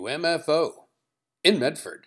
WMFO in Medford.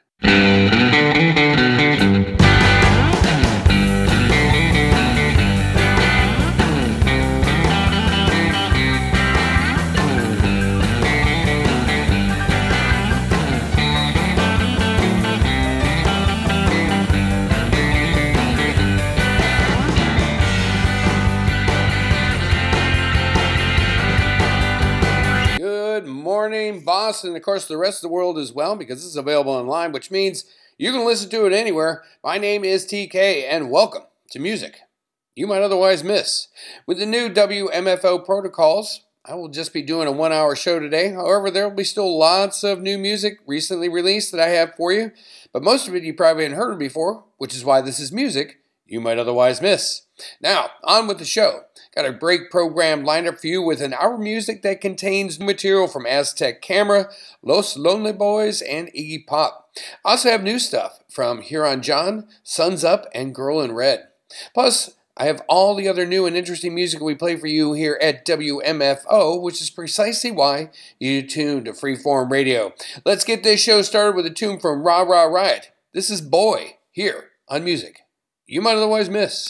Good morning, Boston, and of course the rest of the world as well, because this is available online, which means you can listen to it anywhere. My name is TK, and welcome to music you might otherwise miss. With the new WMFO protocols, I will just be doing a 1-hour show today. However, there will be still lots of new music recently released that I have for you, but most of it you probably haven't heard before, which is why this is music you might otherwise miss. Now, on with the show. Got a break program lined up for you with an hour of music that contains material from Aztec Camera, Los Lonely Boys, and Iggy Pop. I also have new stuff from Huron John, Suns Up, and Girl in Red. Plus, I have all the other new and interesting music we play for you here at WMFO, which is precisely why you tune to Freeform Radio. Let's get this show started with a tune from Rah Rah Riot. This is Boy, here on Music You Might Otherwise Miss.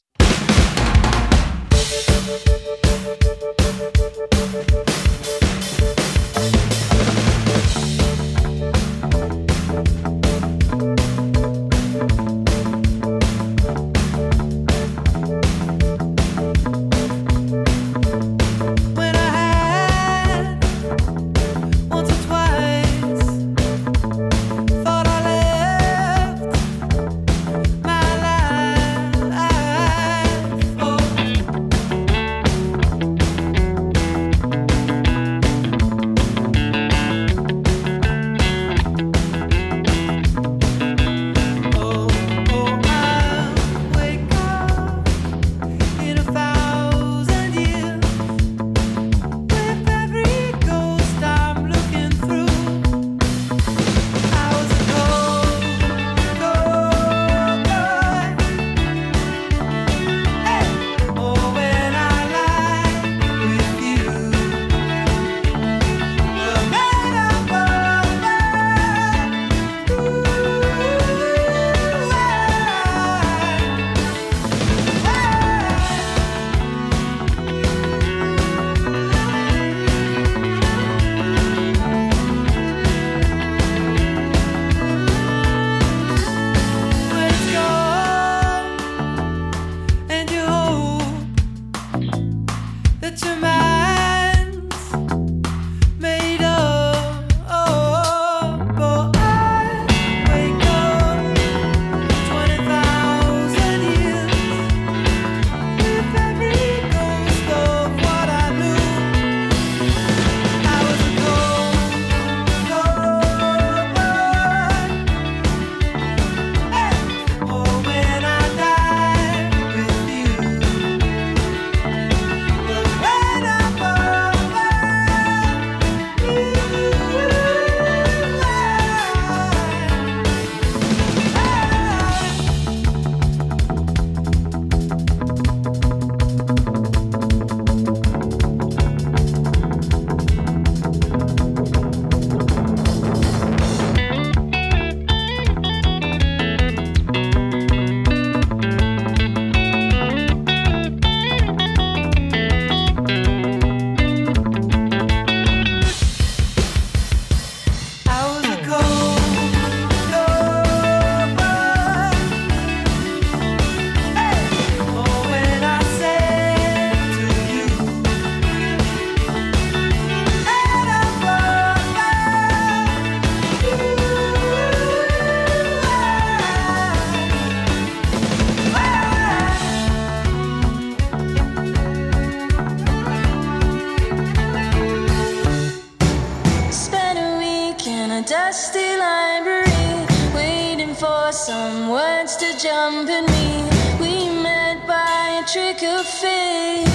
Some words to jump in me. We met by a trick of fate.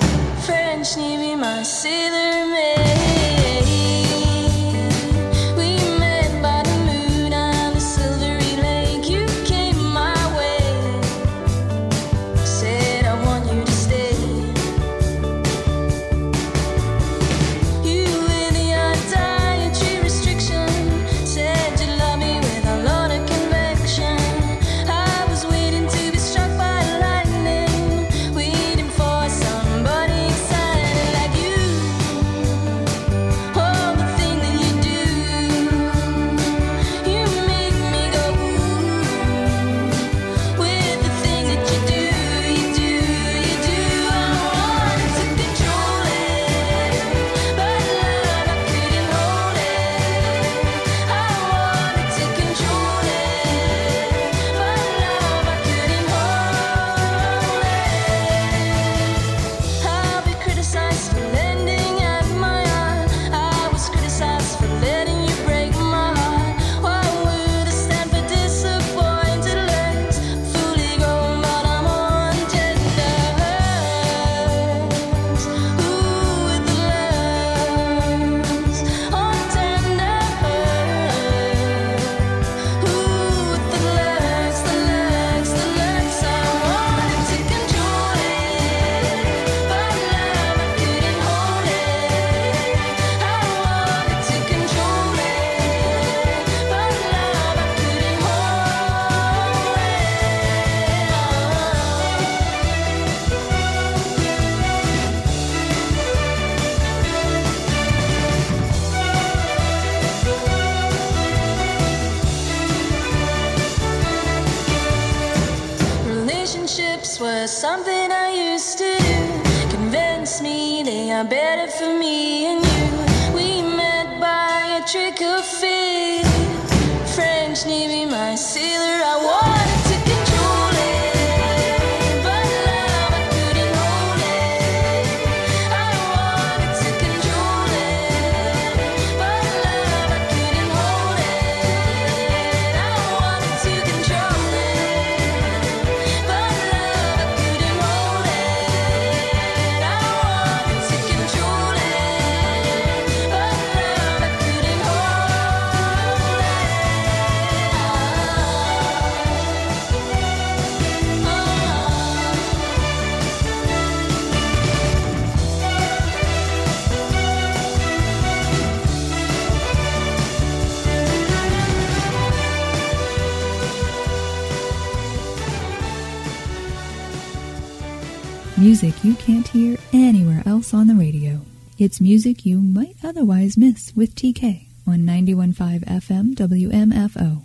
French Navy, my sailor maid. We met by the moon on the silvery lake. You came my way. Said I want you to stay. You with your dietary restriction. was something I used to do. Convince me they are better for me and you. We met by a trick of fate. French Navy, my sailor, I wanted to control it, but love, I couldn't hold it. I wanted to control it, but love, I couldn't hold it. I wanted to control it, but love, I couldn't hold it. I wanted to control it, but love, I couldn't hold it. Music you can't hear anywhere else on the radio. It's music you might otherwise miss with TK on 91.5 FM WMFO.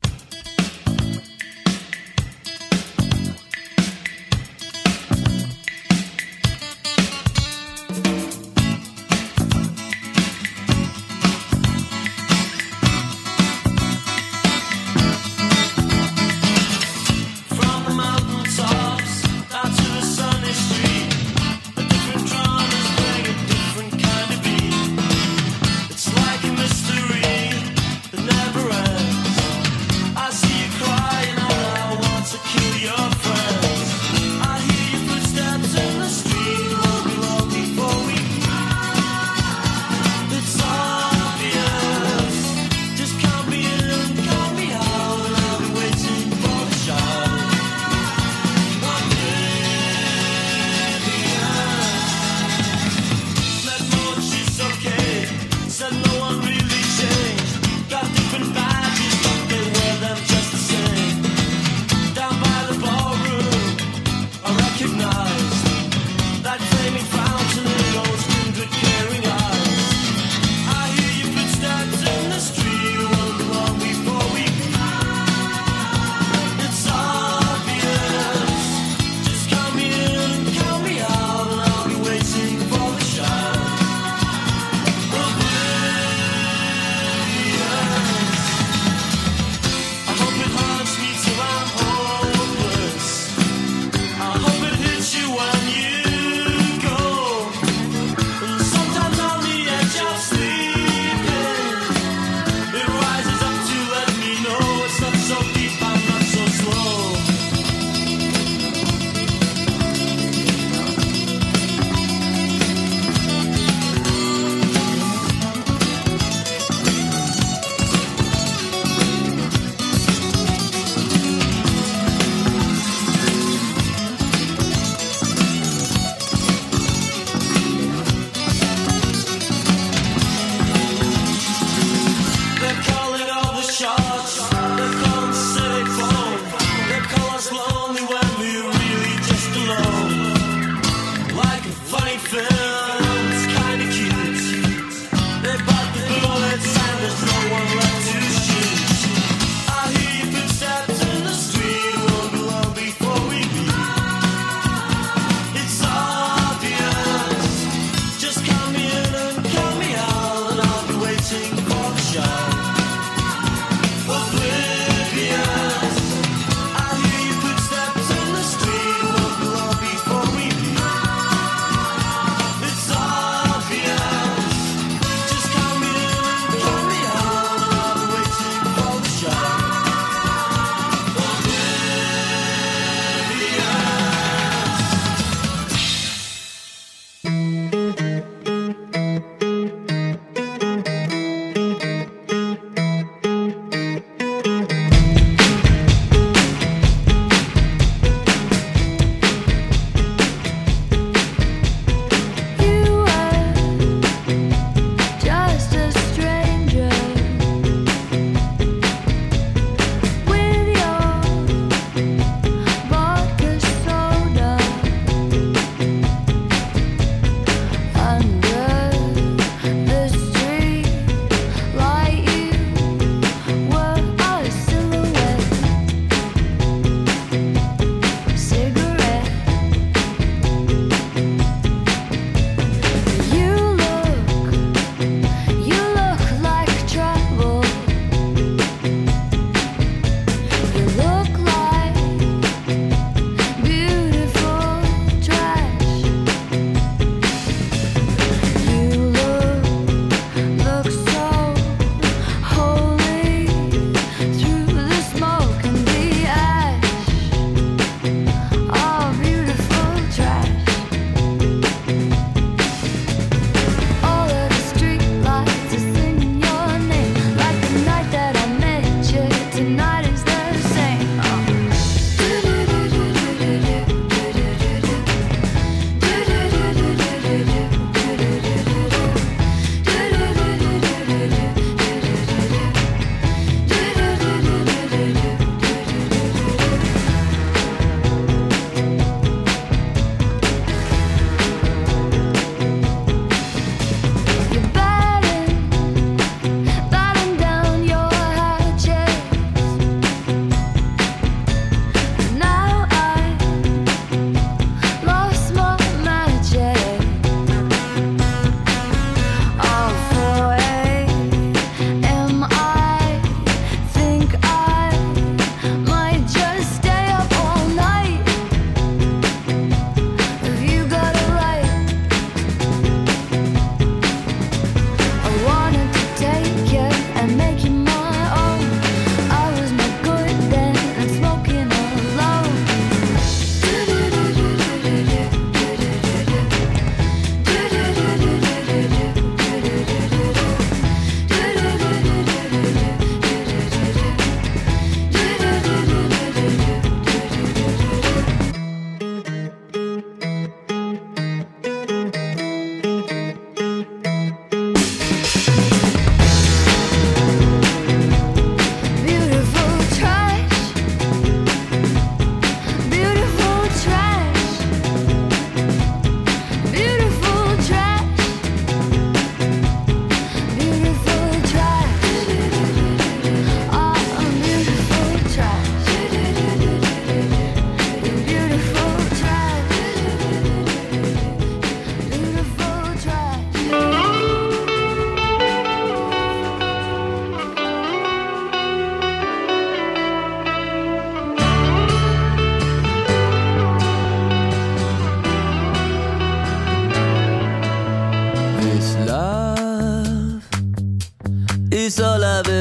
From the mountaintops down to the sunny street, the different drummers bring a different kind of beat. It's like a mystery that never ends.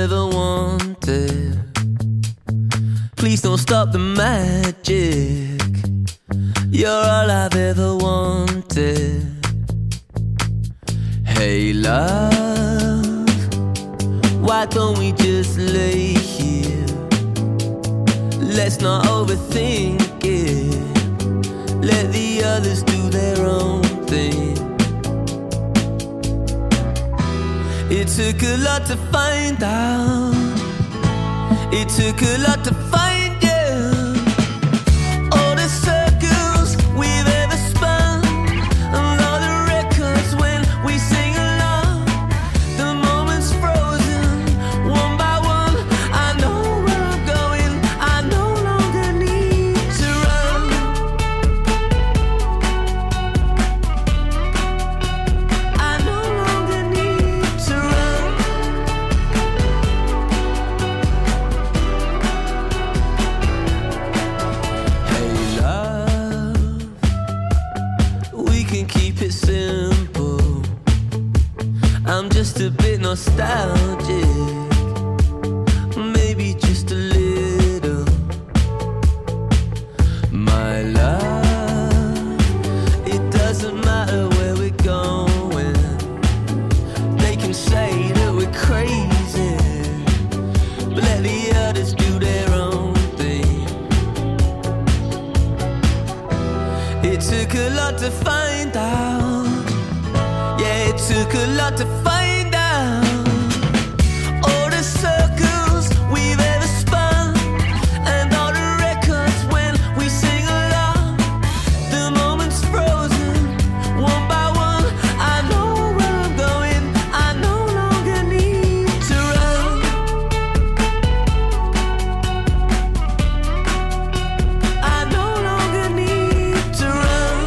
ever wanted. Please don't stop the magic. You're all I've ever wanted. Hey love, why don't we just lay here? Let's not overthink it. Let the others do their own thing. It took a lot to find out. It took a lot to find you. All the circles we've ever spun, and all the records when we sing along. The moments frozen, one by one. I know where I'm going. I no longer need to run. I no longer need to run. Hey love, we can keep it simple. I'm just a bit nostalgic, maybe just a little. My love, it doesn't matter where we're going. They can say that we're crazy, but let the others do their own thing. It took a lot to find out. Yeah, it took a lot to find out. All the circles we've ever spun, and all the records when we sing along. The moments frozen, one by one. I know where I'm going. I no longer need to run. I no longer need to run.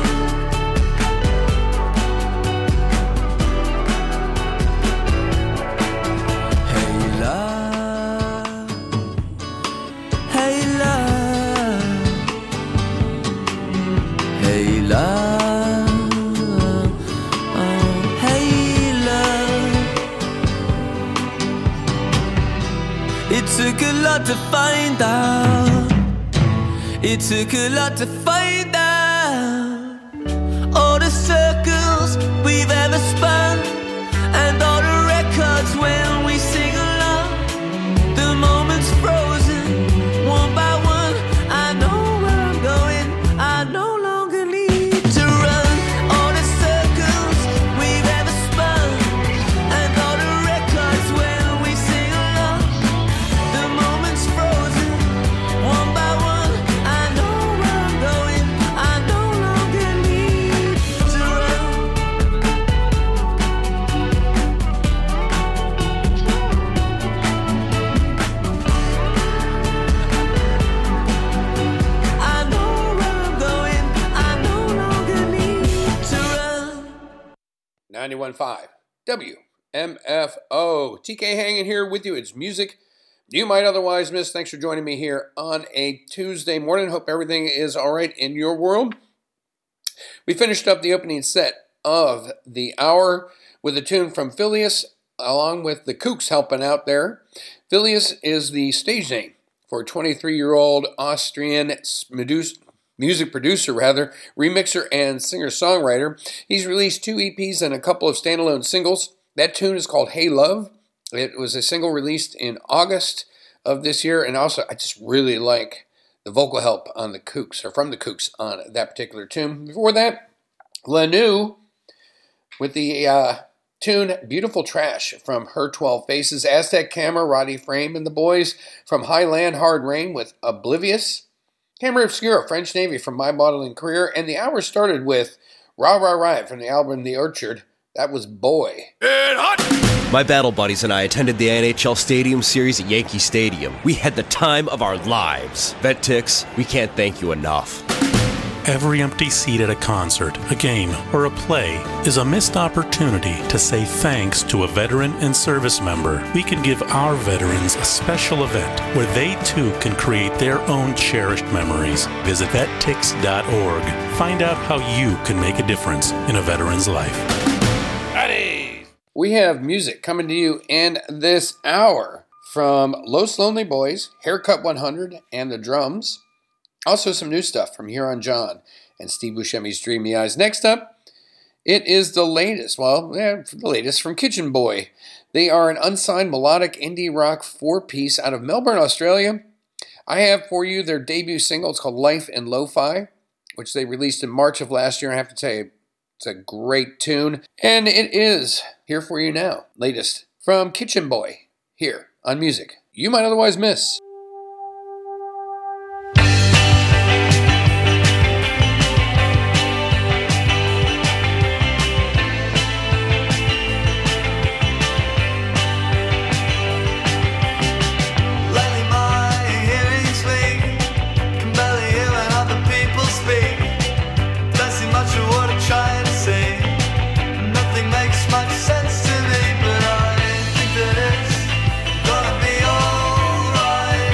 Hey love, hey love, hey love, oh, hey love. It took a lot to find out. It took a lot to find out. All the circles we've ever spun, and all the records when we sing along. The moments frozen, one by one. I know where I'm going. I no longer need to run. All the circles we've ever spun, and all the records when we sing along. The moments frozen, one by one. I know where I'm going. I no longer need to run. I know where I'm going. I no longer need to run. 91.5 WMFO. TK hanging here with you. It's music you might otherwise miss. Thanks for joining me here on a Tuesday morning. Hope everything is all right in your world. We finished up the opening set of the hour with a tune from Phileas, along with the Kooks helping out there. Phileas is the stage name for a 23-year-old Austrian music producer, remixer and singer-songwriter. He's released 2 EPs and a couple of standalone singles. That tune is called Hey Love. It was a single released in August of this year, and also I just really like the vocal help on the Kooks, or from the Kooks, on that particular tune. Before that, Lanu with the tune Beautiful Trash from Her 12 Faces, Aztec Camera, Roddy Frame, and the boys from Highland Hard Rain with Oblivious, Camera Obscura, French Navy from My Modeling Career, and the hour started with Rah Rah Riot from the album The Orchard. That was Boy. My battle buddies and I attended the NHL Stadium Series at Yankee Stadium. We had the time of our lives. Vet Tix, we can't thank you enough. Every empty seat at a concert, a game, or a play is a missed opportunity to say thanks to a veteran and service member. We can give our veterans a special event where they too can create their own cherished memories. Visit vettix.org. Find out how you can make a difference in a veteran's life. We have music coming to you in this hour from Los Lonely Boys, Haircut 100, and The Drums. Also some new stuff from Huron John and Steve Buscemi's Dreamy Eyes. Next up, it is the latest from Kitchen Boy. They are an unsigned melodic indie rock four-piece out of Melbourne, Australia. I have for you their debut single. It's called Life in Lo-Fi, which they released in March of last year. I have to tell you, it's a great tune. And it is here for you now. Latest from Kitchen Boy, here on Music You Might Otherwise Miss. Sense to me, but I think that it's gonna be alright.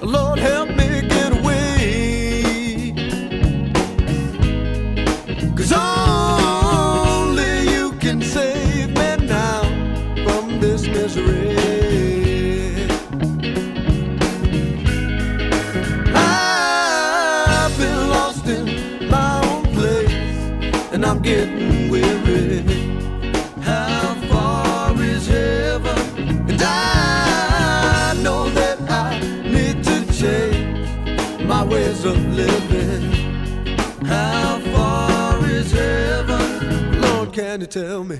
Lord, help me get away. 'Cause only you can save me now from this misery. I've been lost in my own place, and I'm getting weary. How far is heaven? And I know that I need to change my ways of living. How far is heaven? Lord, can you tell me?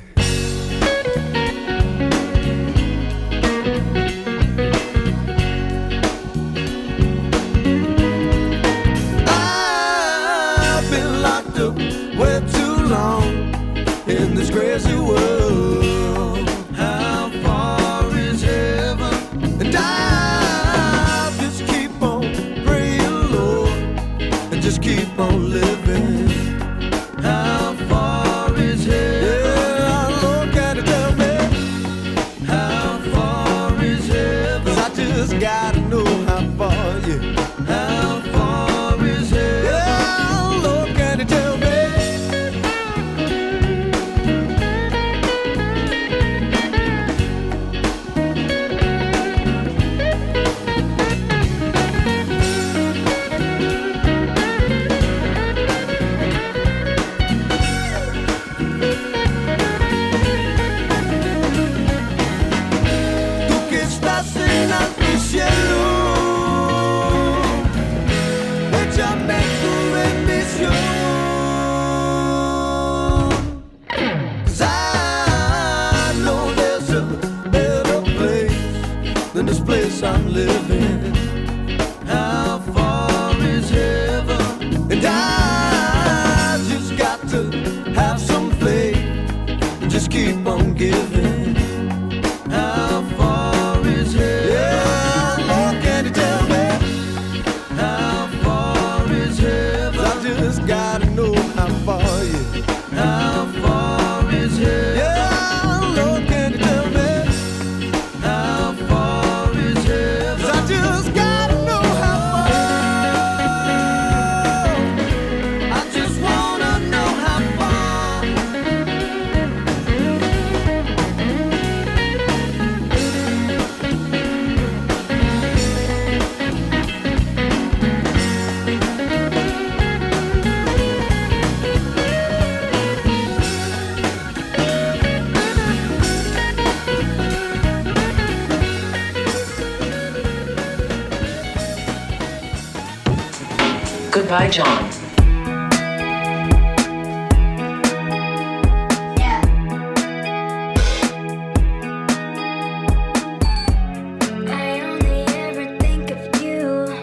I've been locked up way too long in this crazy world. How far is heaven? And I'll just keep on praying, Lord, and just keep on living. How far is heaven? Yeah, Lord, can you tell me? How far is heaven? 'Cause I just gotta know how far, yeah. How far is heaven? Yeah, Lord, can you tell me? Tú que estás en alto cielo, échame tu bendición. 'Cause I know there's a better place than this place I'm living. How far is heaven? And I just got to have some faith and just keep on giving. How far is heaven? Yeah, Lord, can you tell me? How far is heaven? I just gotta know how far, yeah. How far is heaven? Yeah, Lord, can you tell me? How far is heaven? I just gotta know how far. I just wanna know how far. Goodbye, John. I only ever think of you.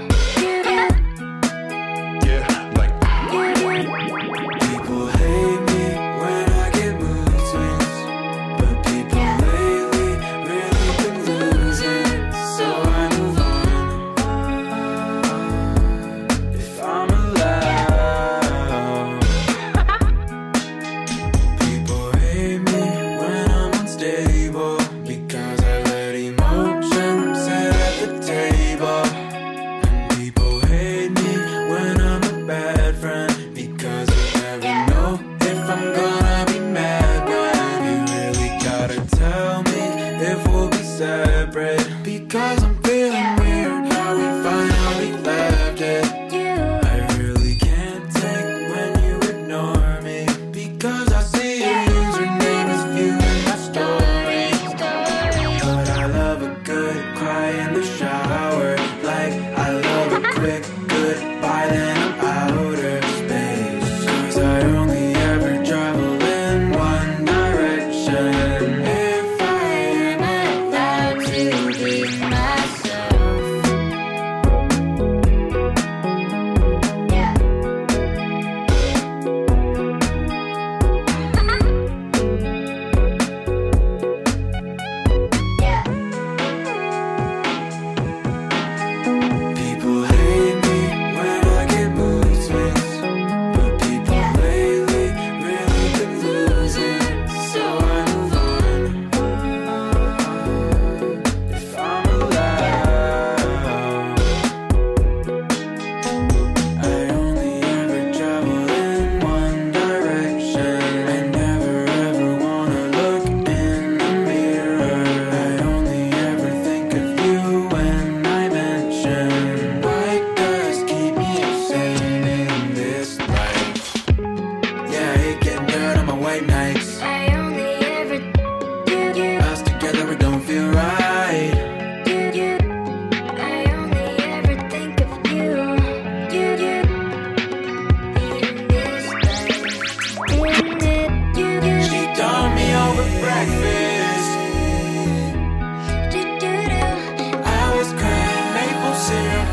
People hate me when I get mood swings, but people lately really been losing, so I move on. If I'm alive,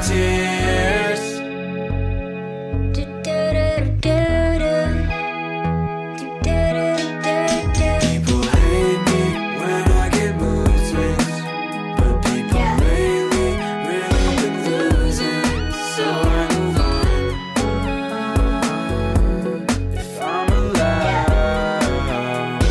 tears. People hate me when I get mood swings, but people lately really been losing, so I move on. If I'm allowed.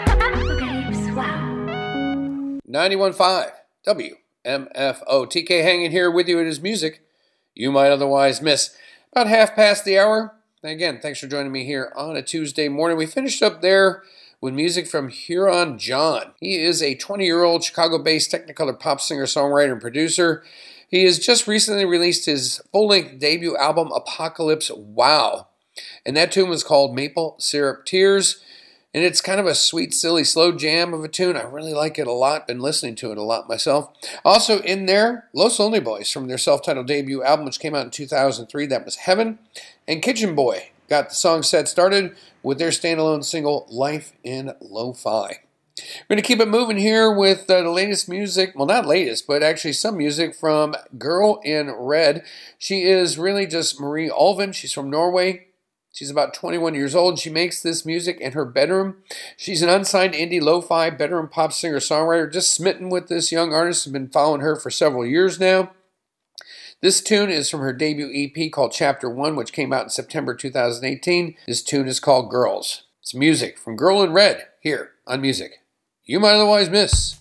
91.5 WMFO. TK hanging here with you. It is music you might otherwise miss. About half past the hour. Again, thanks for joining me here on a Tuesday morning. We finished up there with music from Huron John. He is a 20-year-old Chicago-based Technicolor pop singer, songwriter, and producer. He has just recently released his full-length debut album, Apocalypse Wow. And that tune was called Maple Syrup Tears. And it's kind of a sweet, silly, slow jam of a tune. I really like it a lot. Been listening to it a lot myself. Also in there, Los Lonely Boys from their self-titled debut album, which came out in 2003. That was Heaven. And Kitchen Boy got the song set started with their standalone single, Life in Lo-Fi. We're going to keep it moving here with the latest music. Well, not latest, but actually some music from Girl in Red. She is really just Marie Ulven. She's from Norway. She's about 21 years old. She makes this music in her bedroom. She's an unsigned indie lo-fi bedroom pop singer-songwriter, just smitten with this young artist. I've been following her for several years now. This tune is from her debut EP called Chapter 1, which came out in September 2018. This tune is called Girls. It's music from Girl in Red here on Music You Might Otherwise Miss.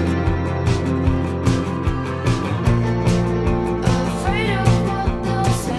Afraid of what they'll say.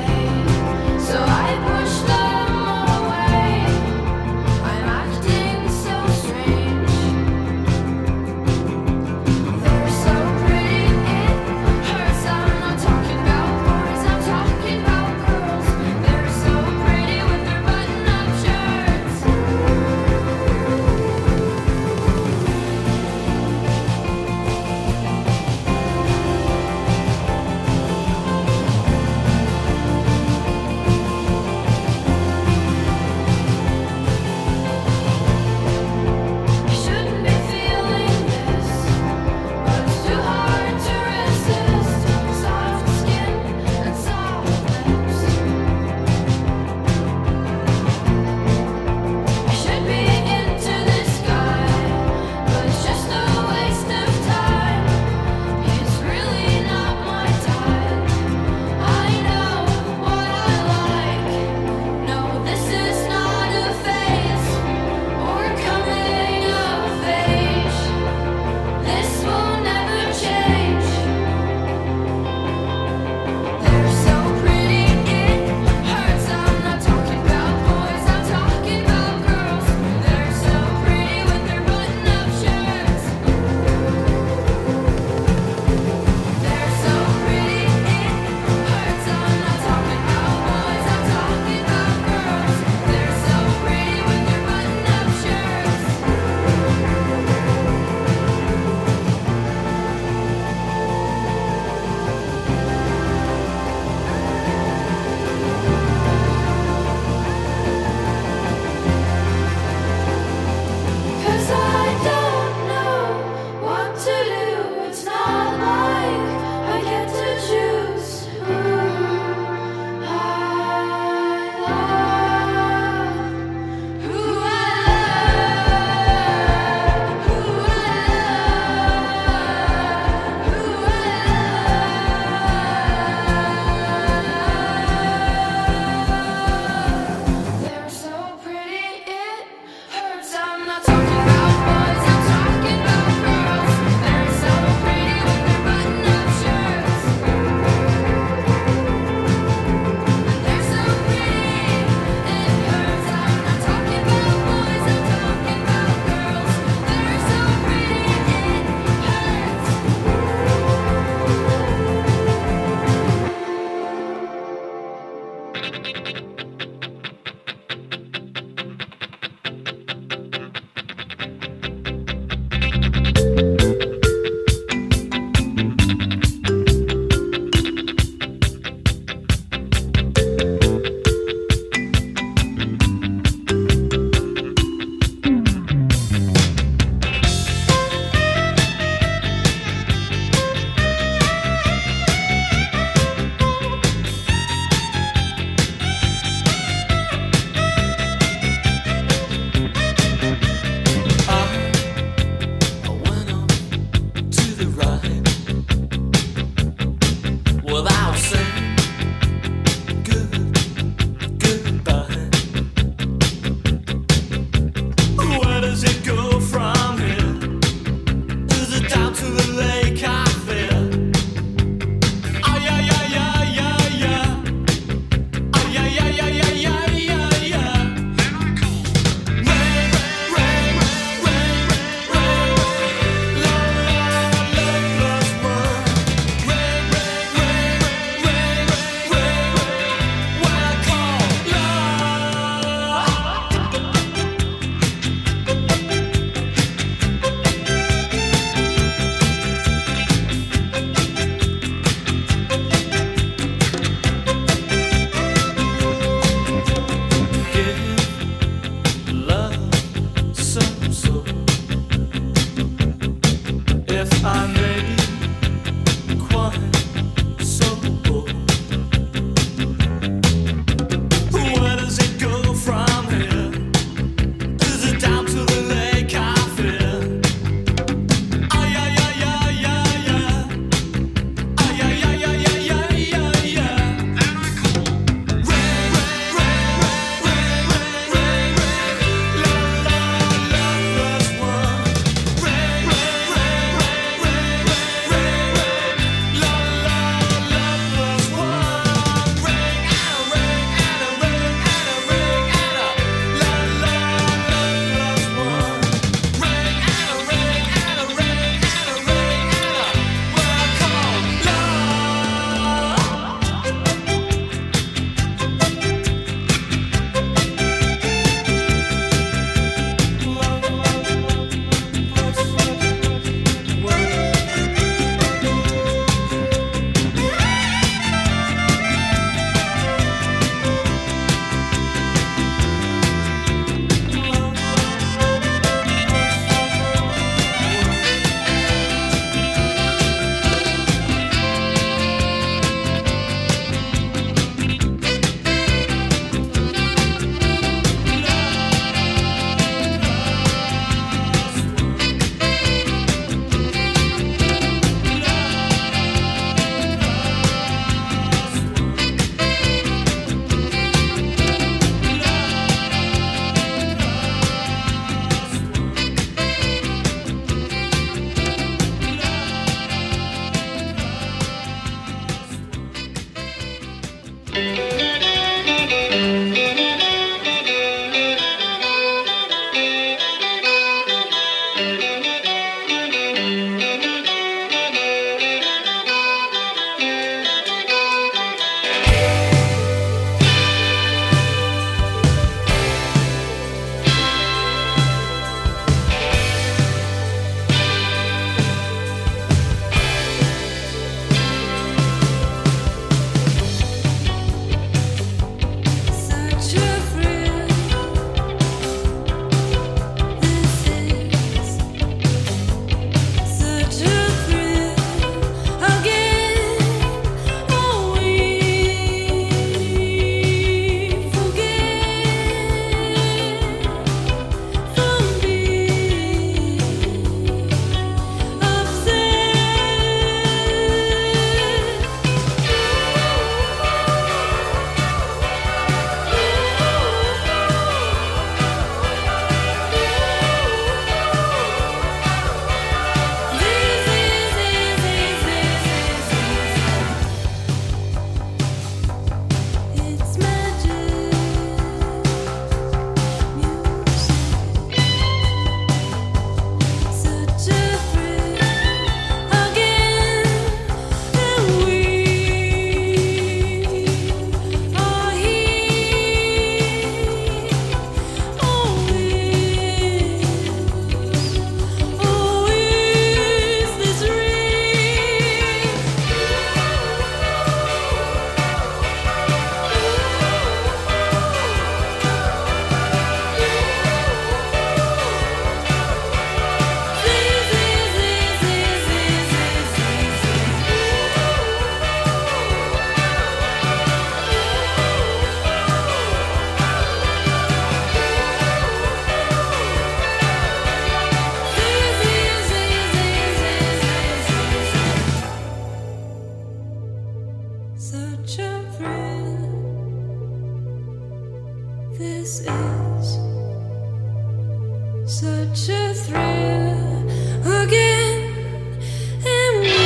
such a thrill again, and we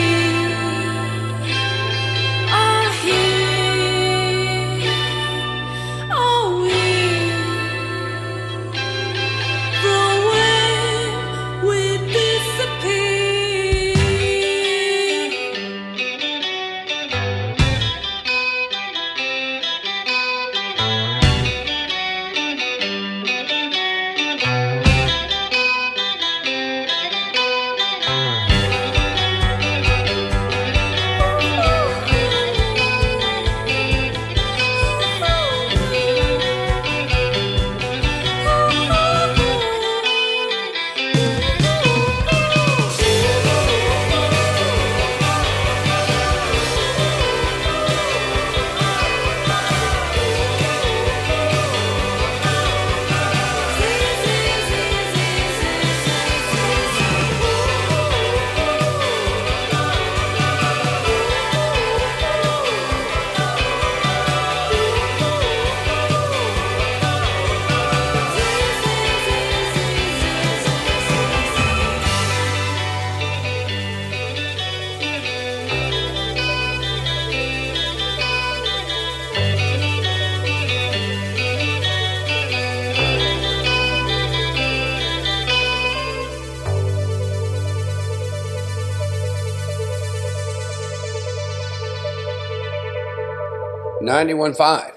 are here. Oh, from when we disappear. 91.5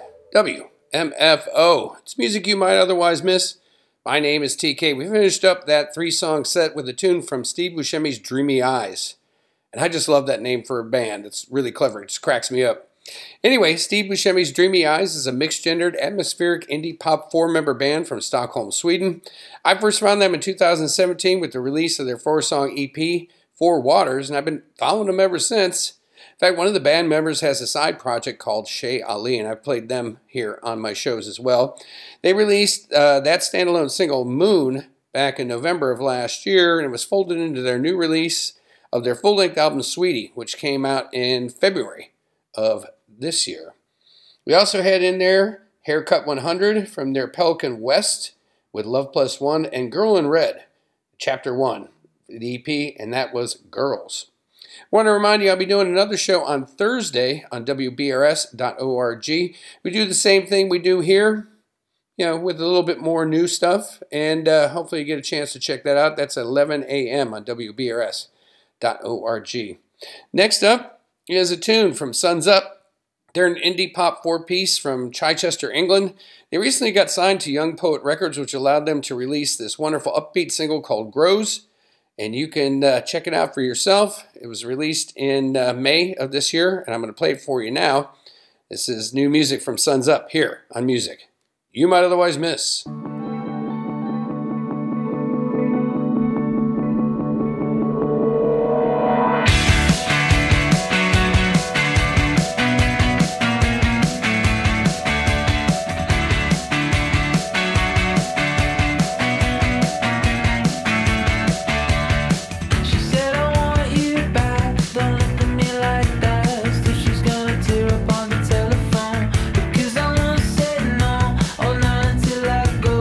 WMFO. It's music you might otherwise miss. My name is TK. We finished up that 3-song set with a tune from Steve Buscemi's Dreamy Eyes. And I just love that name for a band. It's really clever. It just cracks me up. Anyway, Steve Buscemi's Dreamy Eyes is a mixed-gendered, atmospheric indie pop 4-member band from Stockholm, Sweden. I first found them in 2017 with the release of their 4-song EP, Four Waters, and I've been following them ever since. In fact, one of the band members has a side project called Shay Ali, and I've played them here on my shows as well. They released that standalone single, Moon, back in November of last year, and it was folded into their new release of their full-length album, Sweetie, which came out in February of this year. We also had in there Haircut 100 from their Pelican West with Love Plus One, and Girl in Red, Chapter 1, the EP, and that was Girls. I want to remind you I'll be doing another show on Thursday on WBRS.org. We do the same thing we do here, with a little bit more new stuff, and hopefully you get a chance to check that out. That's at 11 a.m. on WBRS.org. Next up is a tune from Suns Up. They're an indie pop 4-piece from Chichester, England. They recently got signed to Young Poet Records, which allowed them to release this wonderful upbeat single called Grows. And you can check it out for yourself. It was released in May of this year, and I'm going to play it for you now. This is new music from Suns Up here on Music You Might Otherwise Miss. Till I go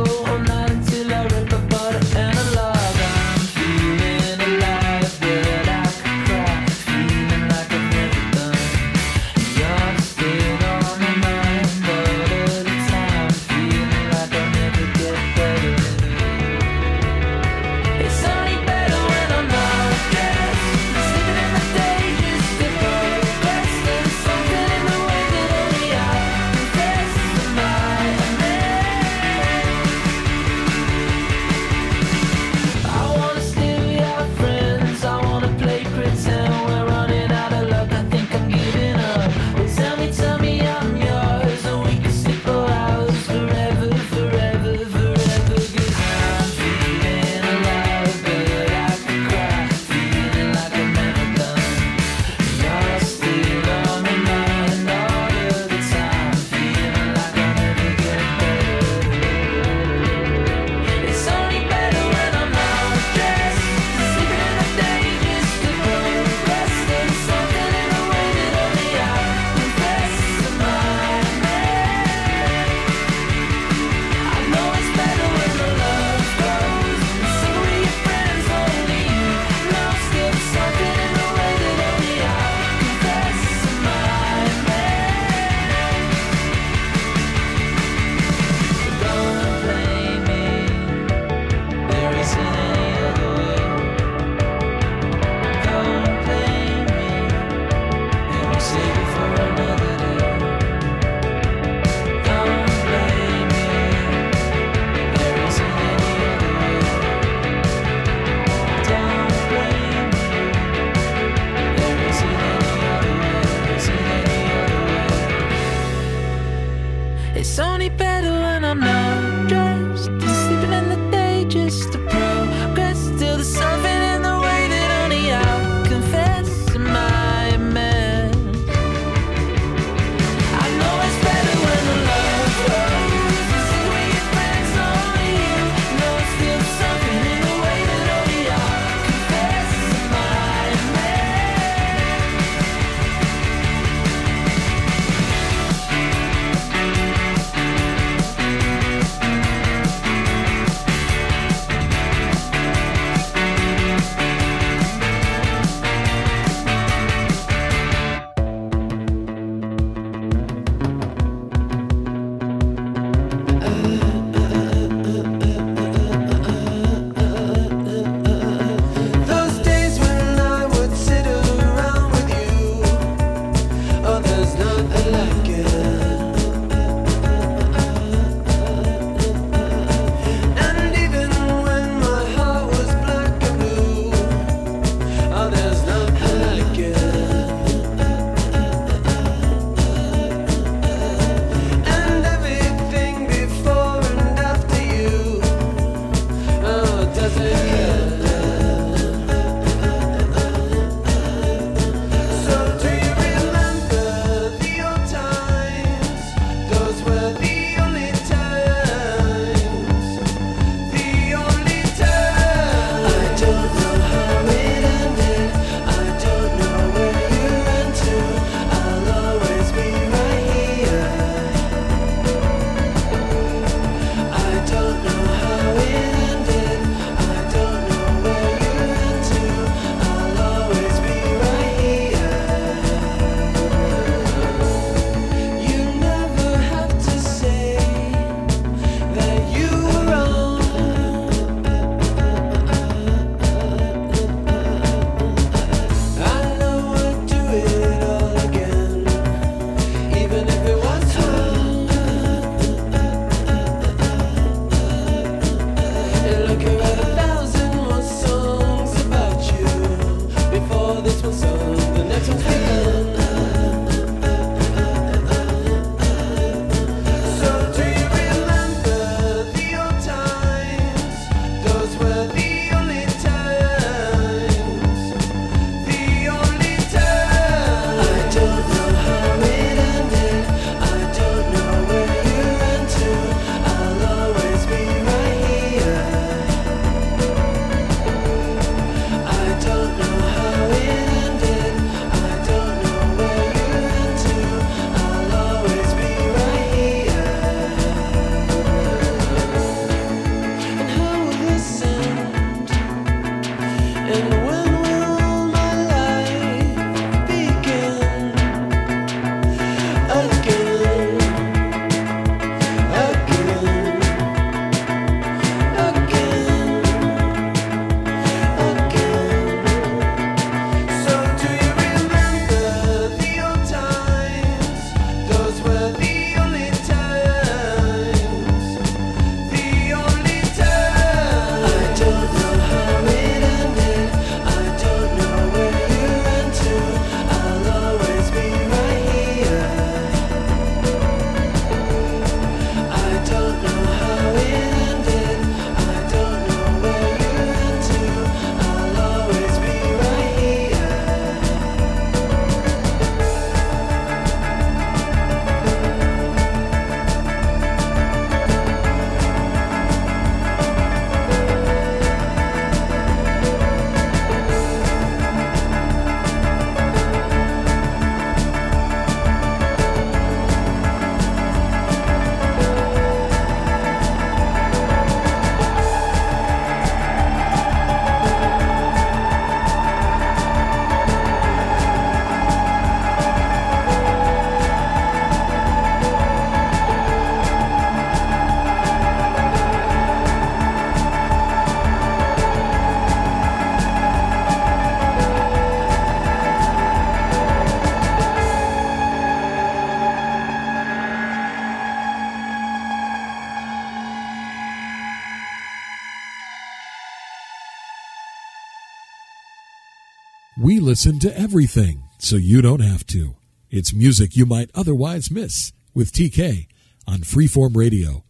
We listen to everything, so you don't have to. It's music you might otherwise miss with TK on Freeform Radio,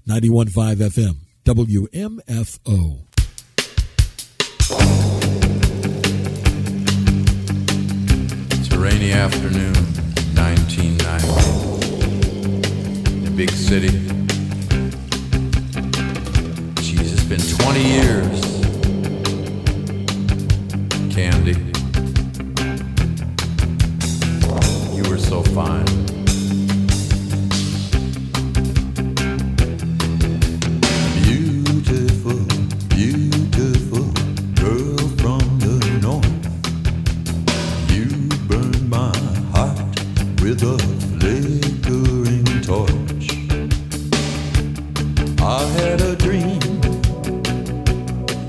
91.5 FM, WMFO. It's a rainy afternoon, 1990, in a big city. Jeez, it's been 20 years. Candy, you were so fine. Beautiful, beautiful girl from the north. You burned my heart with a flickering torch. I had a dream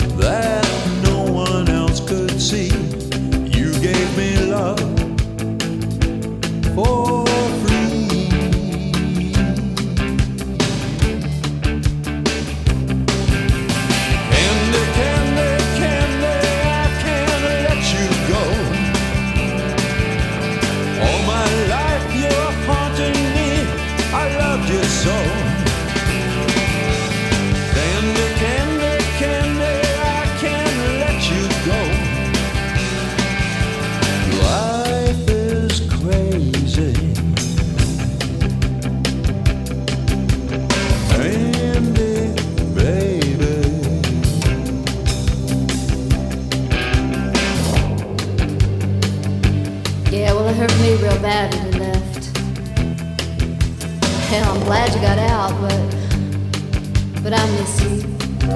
real bad when you left. Hell, I'm glad you got out, but I miss you.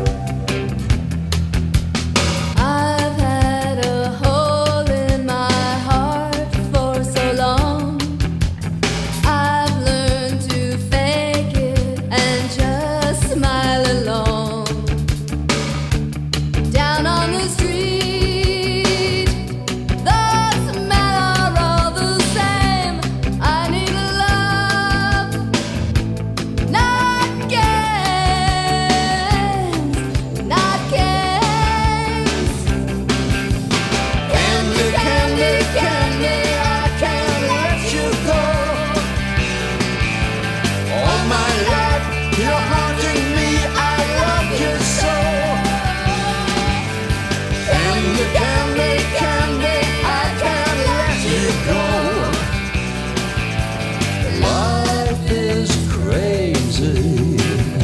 I've had a hole in my heart for so long. I've learned to fake it and just smile along. Down on the street, the smell are all the same. I need love, not games, not games. Candy, candy, candy, I can't let you go. All my life, you're haunting me, I love you so. Candy, candy, candy, I can't let you go. Life is crazy.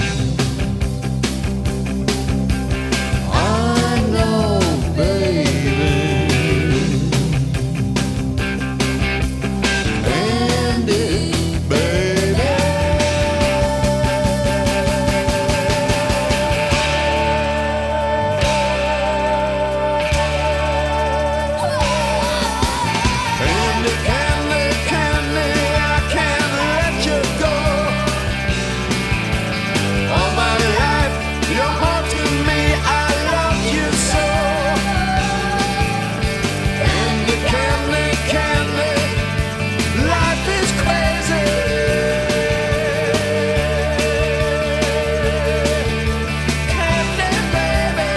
I know, baby. Candy, baby. Candy, candy, candy, I can't let you go. All my life, you're haunting me, I love you so. Candy, candy, candy, life is crazy. Candy, baby.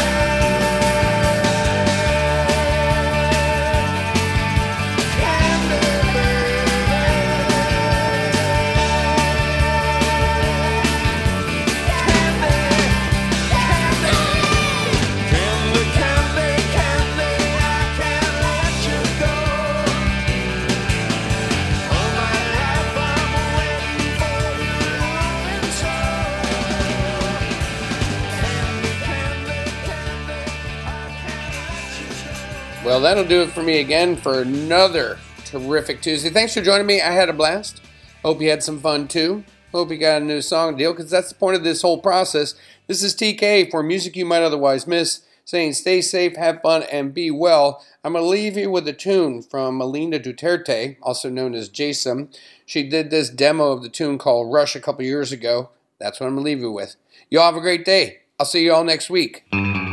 Candy, candy, candy, I can't let you go. All my life I'm waiting for you, longing so. Candy, candy, candy, I can't let you go. Well, that'll do it for me again for another terrific Tuesday. Thanks for joining me. I had a blast. Hope you had some fun too. Hope you got a new song deal, because that's the point of this whole process. This is TK for Music You Might Otherwise Miss, saying stay safe, have fun, and be well. I'm going to leave you with a tune from Melina Duterte, also known as Jason. She did this demo of the tune called Rush a couple years ago. That's what I'm going to leave you with. Y'all have a great day. I'll see you all next week.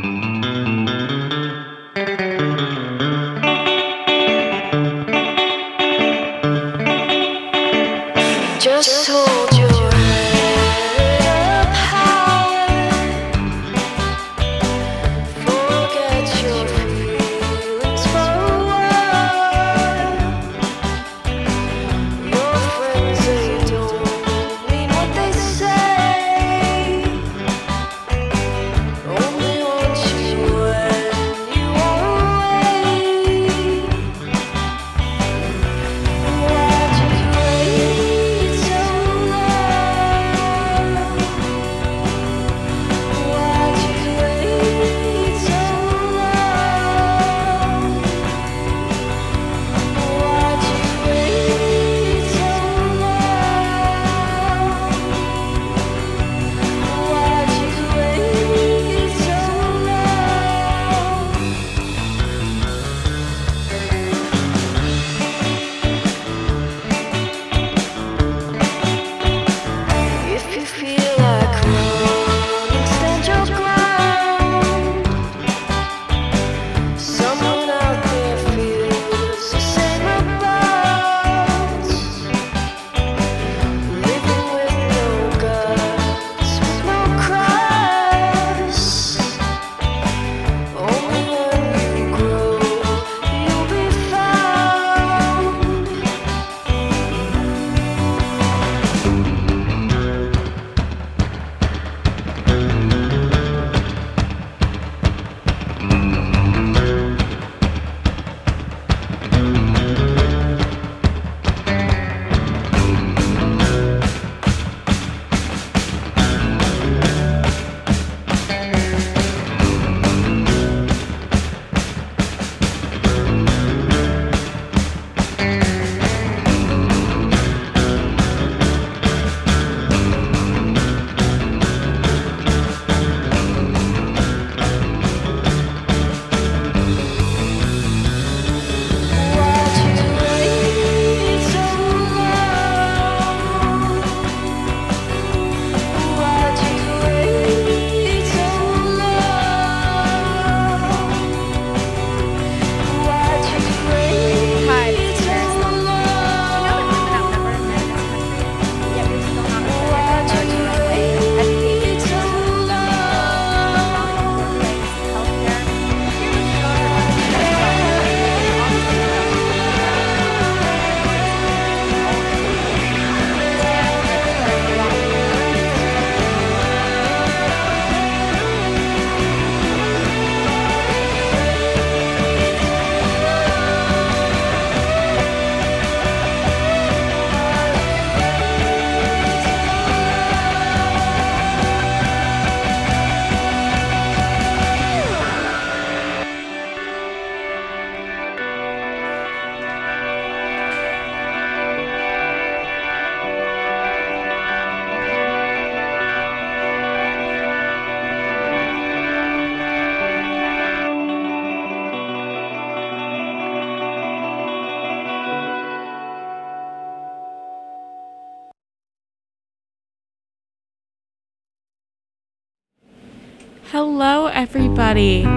Just hold your head up high. Forget your feelings for a while. Your friends, they don't mean what they say. Only want you when you are away. Why'd you wait so long? Hello, everybody.